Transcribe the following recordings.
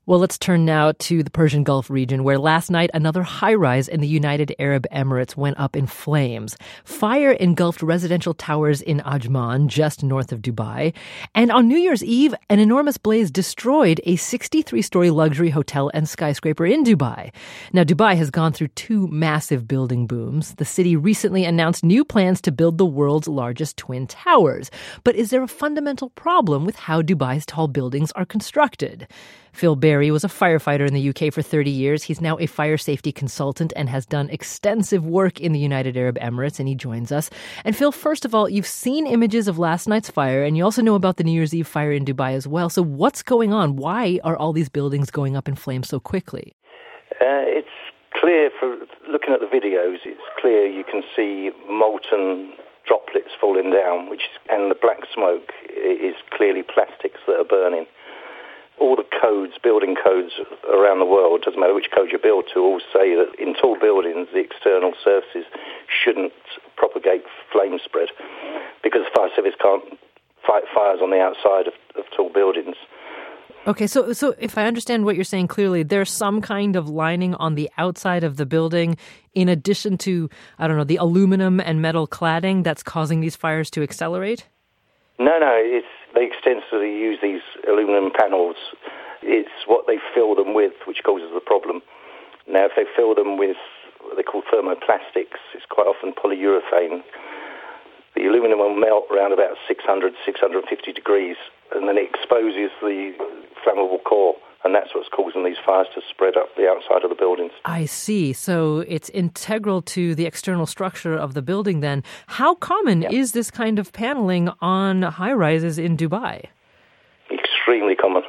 Well, let's turn now to the Persian Gulf region, where last night another high-rise in the United Arab Emirates went up in flames. Fire engulfed residential towers in Ajman, just north of Dubai. And on New Year's Eve, an enormous blaze destroyed a 63-story luxury hotel and skyscraper in Dubai. Now, Dubai has gone through two massive building booms. The city recently announced new plans to build the world's largest twin towers. But is there a fundamental problem with how Dubai's tall buildings are constructed? Phil Berry was a firefighter in the UK for 30 years. He's now a fire safety consultant and has done extensive work in the United Arab Emirates, and he joins us. And Phil, first of all, you've seen images of last night's fire, and you also know about the New Year's Eve fire in Dubai as well. So what's going on? Why are all these buildings going up in flames so quickly? It's clear, for looking at the videos, it's clear you can see molten droplets falling down, and the black smoke is clearly plastics that are burning. All the codes, building codes around the world, doesn't matter which code you build to, all say that in tall buildings, the external surfaces shouldn't propagate flame spread because fire service can't fight fires on the outside of tall buildings. Okay, so if I understand what you're saying clearly, there's some kind of lining on the outside of the building in addition to, the aluminum and metal cladding that's causing these fires to accelerate? No, they extensively use these aluminum panels. It's what they fill them with which causes the problem. Now, if they fill them with what they call thermoplastics, it's quite often polyurethane. The aluminum will melt around about 600, 650 degrees, and then it exposes the flammable core, and that's what's causing these fires to spread up the outside of the buildings. I see. So it's integral to the external structure of the building then. How common is this kind of paneling on high-rises in Dubai? Extremely common.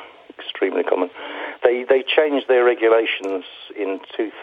They changed their regulations in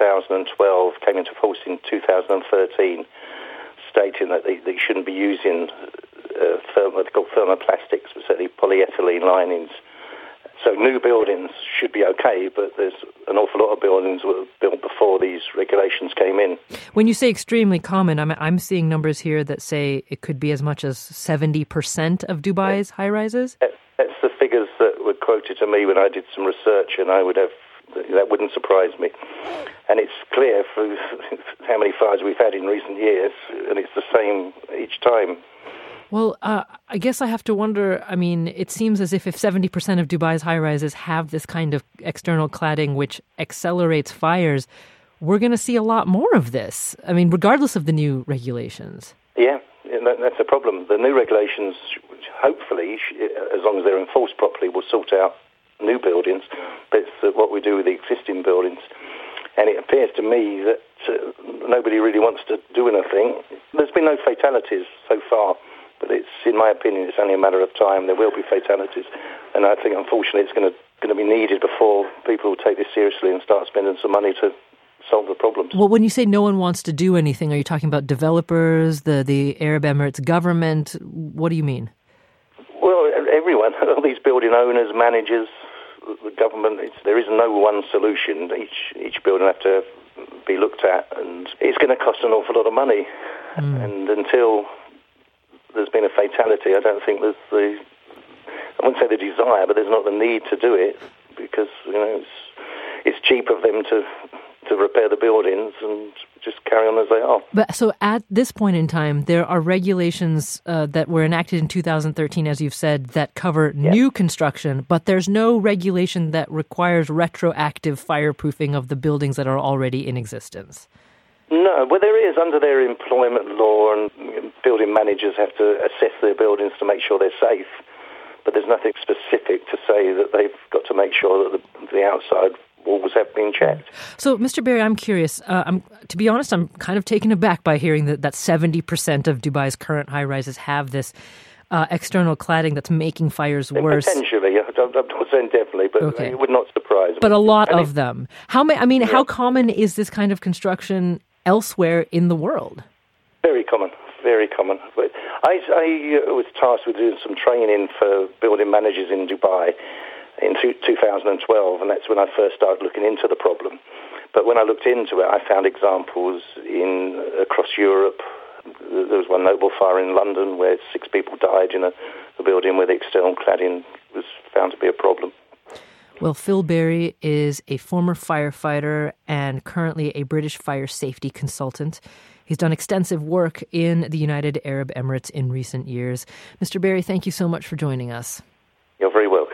2012, came into force in 2013, stating that they shouldn't be using what they call thermoplastics, but certainly polyethylene linings. So new buildings should be okay, but there's an awful lot of buildings that were built before these regulations came in. When you say extremely common, I'm seeing numbers here that say it could be as much as 70% of Dubai's high-rises? That's the figures that were quoted to me when I did some research, and that wouldn't surprise me. And it's clear through how many fires we've had in recent years, and it's the same each time. Well, I guess I have to wonder, it seems as if 70% of Dubai's high-rises have this kind of external cladding which accelerates fires, we're going to see a lot more of this, regardless of the new regulations. Yeah, that's a problem. The new regulations, hopefully, as long as they're enforced properly, will sort out new buildings, but it's what we do with the existing buildings. And it appears to me that nobody really wants to do anything. There's been no fatalities so far, but in my opinion, it's only a matter of time. There will be fatalities, and I think, unfortunately, it's going to be needed before people will take this seriously and start spending some money to solve the problems. Well, when you say no one wants to do anything, are you talking about developers, the Arab Emirates government? What do you mean? Well, everyone, all these building owners, managers, the government. There is no one solution. Each building will have to be looked at, and it's going to cost an awful lot of money. And until there's been a fatality, I don't think I wouldn't say the desire, but there's not the need to do it, because it's cheaper for them to repair the buildings and just carry on as they are. But so at this point in time, there are regulations that were enacted in 2013, as you've said, that cover new construction, but there's no regulation that requires retroactive fireproofing of the buildings that are already in existence. No, well, there is under their employment law, and building managers have to assess their buildings to make sure they're safe. But there's nothing specific to say that they've got to make sure that the outside walls have been checked. So, Mr. Berry, I'm curious. To be honest, I'm kind of taken aback by hearing that 70% of Dubai's current high-rises have this external cladding that's making fires worse. Potentially, I'm not saying definitely, but okay. It would not surprise me. But a lot of them. How common is this kind of construction elsewhere in the world? Very common. But I was tasked with doing some training for building managers in Dubai in 2012, and that's when I first started looking into the problem. But when I looked into it, I found examples across Europe. There was one notable fire in London where 6 people died in a building where the external cladding was found to be a problem. Well, Phil Berry is a former firefighter and currently a British fire safety consultant. He's done extensive work in the United Arab Emirates in recent years. Mr. Berry, thank you so much for joining us. You're very welcome.